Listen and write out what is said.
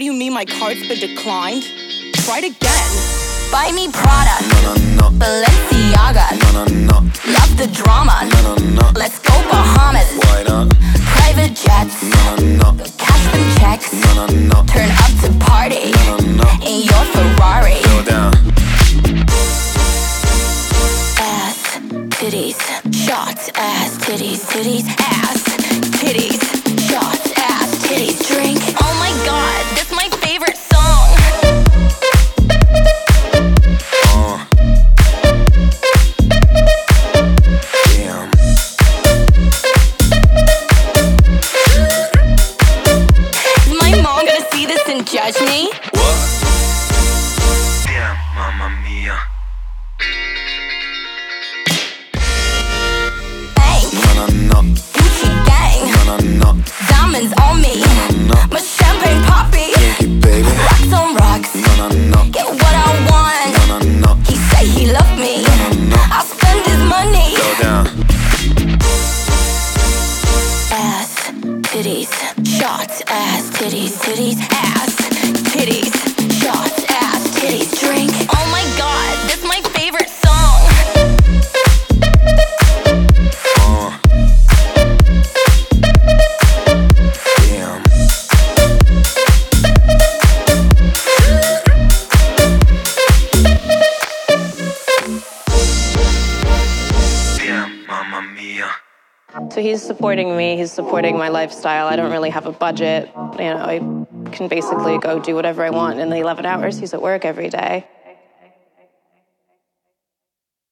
do you mean my card's been declined? Try it again. Buy me Prada, Balenciaga, love the drama, let's go Bahamas, private jets, cash them checks, turn up to party, in your Ferrari. Ass, titties, shots, ass, titties, titties, ass, titties, shots, ass, titties, drink. Oh my god, that's my favorite song. And judge me? What? Damn, mamma mia. Bang, Gucci gang, diamonds on me, my champagne poppy, rocks on rocks, get what I want. He say he love me, I'll spend his money. Go down. Ass, titties, shots, ass, titties, titties, ass, titties, shots, ass, titties, drink. Oh my god, that's my favorite song. Damn. Damn, mamma mia. So he's supporting me, he's supporting my lifestyle. I don't really have a budget. I can basically go do whatever I want in the 11 hours he's at work every day.